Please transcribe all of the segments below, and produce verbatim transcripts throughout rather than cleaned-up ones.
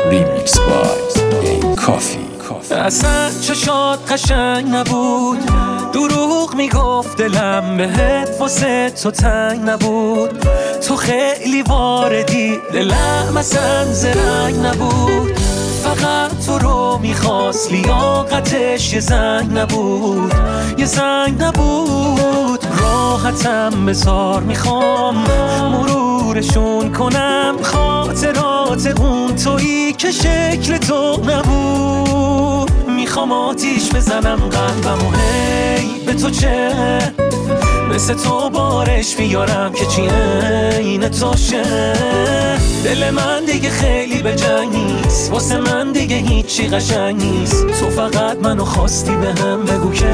Remix by کافی. اصلا چشات قشنگ نبود، دروغ میگفت دلم بهت واسه تو تنگ نبود. تو خیلی واردی دلم اصلا زرنگ نبود، فقط تو رو میخواست لیاقتش یه زنگ نبود، یه زنگ نبود. راحتم بذار میخوام مرورشون کنم، خاطرات اون تویی که شکل تو نبود. میخوام آتیش بزنم قلبم و هی به تو چه، مثل تو بارش بیارم که چی عین توشه. دل من دیگه خیلی به جنگ نیست، واسه من دیگه هیچی قشنگ نیست. تو فقط منو خواستی به هم بگو که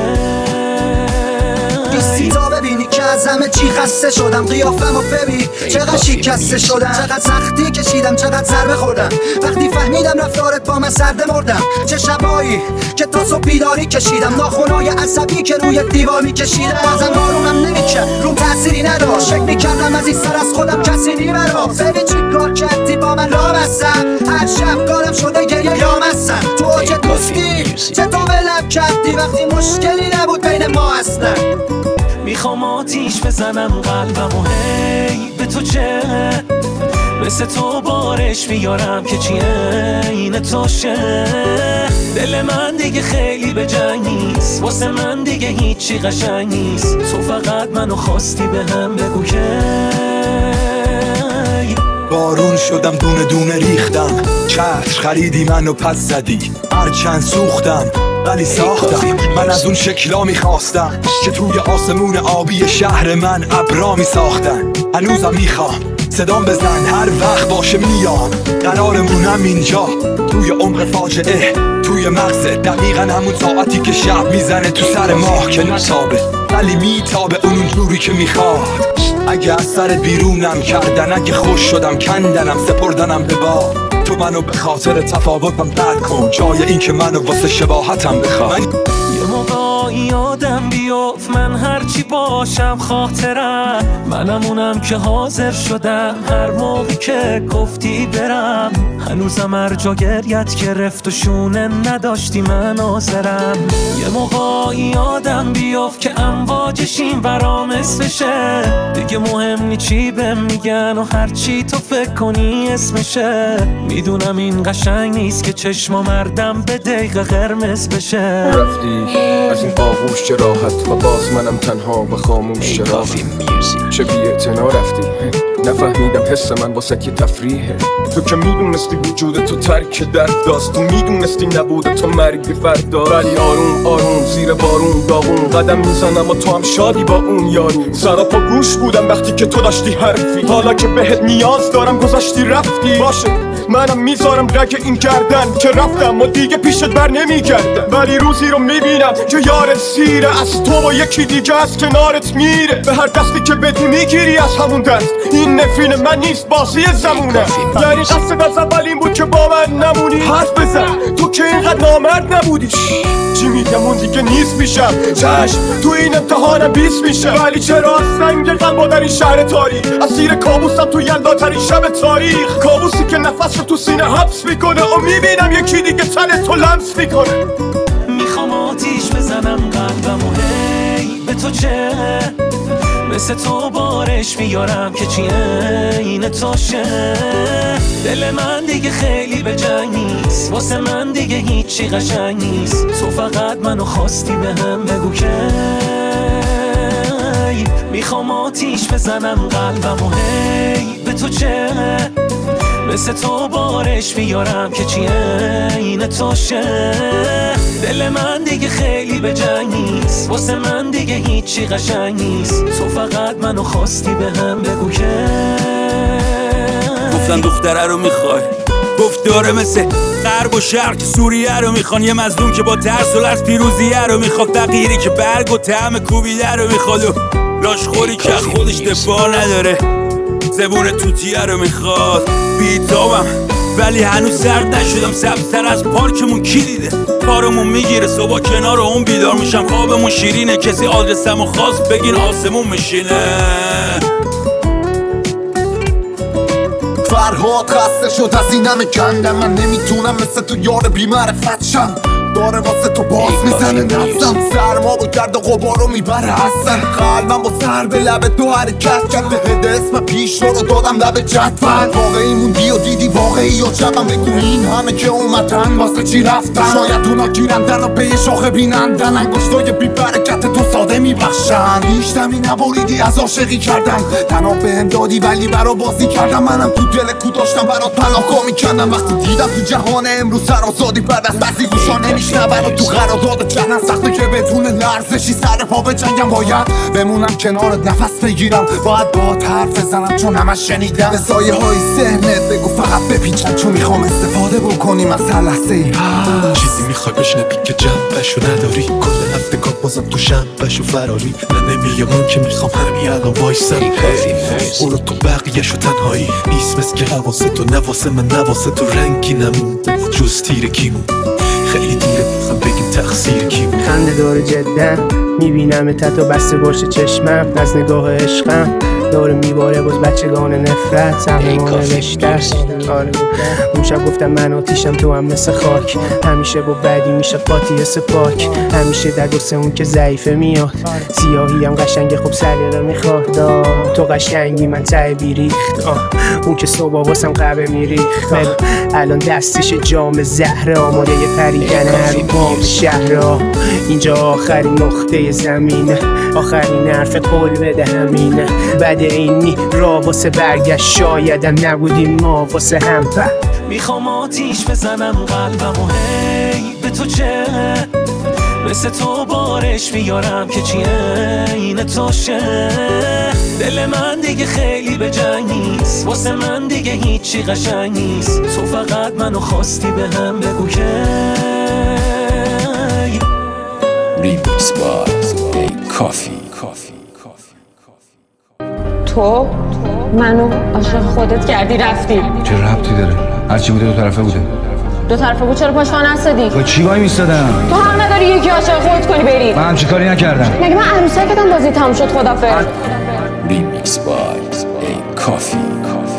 بیستی تا ببینی که از همه چی خسته شدم. قیافم رو ببین چقدر شکسته شدم، چقدر سختی کشیدم، چقدر ضربه خوردم. وقتی فهمیدم رفتارت با من سرده مردم. چه شبایی که تا صبح بیداری کشیدم، ناخنای عصبی که روی دیوار میکشیدم. بازم آرومم نمیکرد، روم تأثیری نداشت. فکر میکردم از این سر از خودم کسی نیبرا. ببین چی کار کردی با من لامستم، هر شب کارم شده گریه لامستم. تو اوج دوستی چطور ولم کردی وقتی مشکلی نبود بین ما اصلا. میخوام آتیش بزنم قلبم و هی به تو چه، مثل تو بارش بیارم که چی عین توشه. دل من دیگه خیلی به جنگ نیست، واسه من دیگه هیچی قشنگ نیست. تو فقط منو خواستی به هم بگو که بارون شدم دونه دونه ریختم، چتر خریدی منو پس زدی، هرچند سوختم ولی ساختم. من از اون شکلا میخواستم که توی آسمون آبی شهر من ابرا میساختن. هنوزم میخوام صدام بزن هر وقت باشه میام، قرارمونم اینجا توی عمق فاجعه، توی مغز دقیقا همون ساعتی که شب میزنه تو سر ماه که نتابه ولی میتابه اون جوری که میخواد. اگه از سرت بیرونم کردن، اگه خوش شدم کندنم سپردنم به باد. تو منو به خاطر تفاوتم رد کن، جای این که منو واسه شباهتم بخواد. یه موقع یادم بیفت من هرچی باشم خاطرم، منم اونم که حاضر شدم هر موقع که گفتی برم. هنوزم هر جا گریت گرفت و شونه نداشتی من حاضرم. یه موقع یادم بیفت که امواجش این برام اسمشه، دیگه مهم نی چی بهم میگن و هرچی تو فکر کنی اسمشه. میدونم این قشنگ نیست که چشما مردم به دقیقه قرمز بشه. رفتی از این آغوش چه راحت و باز منم تنها و خاموش چرا چه بی اعتنا رفتی. نفهمیدم حس من واسه که تفریحه. تو که میدونستی وجود تو ترک درد داست، تو میدونستی نبوده تو مرگ فردا. ولی آروم آروم زیر بارون داغون قدم میزنم و تو هم شادی با اون یارو. سراپا گوش بودم وقتی که تو داشتی حرفی، حالا که بهت نیاز دارم گذاشتی رفتی. باشه منم میذارم رگ این گردن که رفتم و دیگه پیشت بر نمیگردم. ولی روزی رو میبینم که یارت سیره از تو و یکی دیگه از کنارت میره. به هر دستی که بدی میگیری از همون دست، این نفرین من نیست بازی زمونه. یعنی قصد از اول این بود که با من نمونی. حرف بزن تو که اینقدر نامرد نبودی. چی میگم اون دیگه نیست میشم، چشم تو این امتحانم بیس میشه. ولی چرا از سنگ قلبا در این شهر تاریک، اسیر کابوسم تو یلدا ترین شب تاریخ. کابوسی که نفس رو تو سینه حبس میکنه و میبینم یکی دیگه تن تو لمس میکنه. میخوام آتیش بزنم قلبم و هی به تو چه، مثل تو بارش میارم که چی عین توشه. دل من دیگه خیلی به جنگ نیست، واسه من دیگه هیچی قشنگ نیست. تو فقط منو خواستی به هم بگو که میخوام آتیش بزنم قلبم و هی به تو چه، مثل تو بارش میارم که چی عین توشه. دل من دیگه خیلی به جنگ نیست، واسه من دیگه هیچی قشنگ نیست. تو فقط منو خواستی به هم بگو که گفتن دختره رو میخوای، گفت داره مثل غرب و شرق سوریه رو میخوان. یه مظلوم که با ترس و لرز پیروزیه رو میخواد، فقیری که برگ و طعم کوبیده رو میخواد و لاشخوری که خودش دفاع نداره، زبون توتیه رو میخواد. بیتابم ولی هنوز سرد نشدم، سبزتر از پارکمون کی دیده. کارمون میگیره صبح کنار اون بیدار میشم، خوابمون شیرینه کسی آدرسم و خواست بگین آسمون میشینه. فرهاد خسته شد از این همه گندم. من نمیتونم مثل تو یار بی‌معرفت شم، داره واسه تو باز میزنه نفسم. سرما با گرد و غبارو میبره هستن. قلبم با سر به لب تو حرکت کرد. به هد اسم پیش رو دادم لب جدول. واقعی موندی و دیدی واقعی و جبم. بگو این همه که اومدن واسه چی رفتن؟ شاید اونا گیرندن و به یه شاخه بینندن. انگشتای بی برکت تو ساده میبخشن. هیچ دمی نبریدی از عاشقی کردن. تنها بهم دادی ولی برا بازی کردم. منم تو دل کو داشتم برات پناهگاه میکردم. وقتی دیدم تو جهان امروز سر آزادی بعد از بعضی گوشا نمیشنون و تو قرارداد جهنم سخته که بدون لرزشی سر پا به جنگم. باید بمونم کنارت نفس بگیرم، باید باهات حرف بزنم چون همش شنیدم. به سایه های ذهنت بگو فقط بپیچن، چون میخوام استفاده بکنیم از هر لحظه ای. چیزی میخوای بشنوی که جنبشو نداری. کل هفتگاه بازم تو شنبشو فراری. نه نمیامون که میخوام همین الان وایسم. برو تو بقیهشو تنهایی نیست مثل که حواسه تو نواسه من نواسه تو رنگی نمونده جز تیر کیمون. خیلی دیره میخوام بگیم تقصیر کیمون. خنده داره جدن میبینم تتو بسته باشه چشمم. از نگاه عشقم داره میباره باز بچگان نفرت. سهم ما نوشته اون شب گفتم من آتیشم تو هم مثل خاک. همیشه با بدی میشه قاطی سپاک. همیشه در گسه اون که ضعیفه میاد. سیاهی هم قشنگه خب سری رو میخواد. تو قشنگی من ته بیریخت. اون که صبح واسم قبه میریخت. الان دستش جام زهره آماده یه پریدن هر بام شهر. اینجا آخرین نقطه زمینه، آخرین حرف قول بده همینه. بعد اینی را واسه برگشت شایدم نبودیم ما واسه هم. میخوام آتیش بزنم قلبم و هی به تو چه مثل تو بارش بیارم که چیه این توشه. دل من دیگه خیلی به جنگ نیست، واسه من دیگه هیچی قشنگ نیست. تو فقط منو خواستی به هم بگو که Remix by A Coffee. تو منو عاشق خودت کردی رفتی. چه ربطی داره؟ هرچی بوده دو طرفه بوده. دو طرفه بود چرا پاشوان نستدی؟ با چی وای میستادم؟ تو هم نداری یکی عاشق خودت کنی بری. من همچی کاری نکردم. مگه من عروسکتم بازی تموم شد خدافظ. Remix by A Coffee.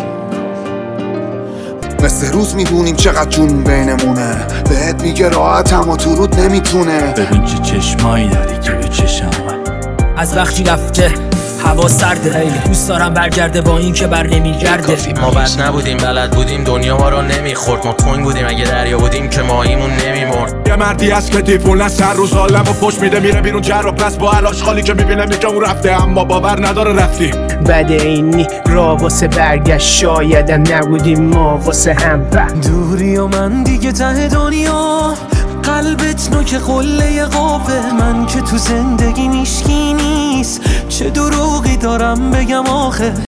مثل روز میدونیم چقدر جون بینمونه. بهت میگه راحت اما تو رود نمیتونه. ببین چه چشمایی داری که به چشم از وقتی رفته هوا سرده. دوست دارم برگرده با این که بر نمیگرده. ما بد نبودیم بلد بودیم دنیا ما رو نمیخورد. ما تنگ بودیم اگه دریا بودیم که ماهیمون نمیمرد. یه مردی از که دیفون سر روز عالم و پشت میده میره بیرون جر و پس با علاش خالی که میبینه میگه اون رفته اما باور نداره رفتی. بعد اینی را واسه برگشت شایدم نبودیم ما واسه هم. دوری و من دیگه ته دنیا قلبت نوک قله قابه. من که تو زندگی میشکی نیست، چه دروغی دارم بگم آخه.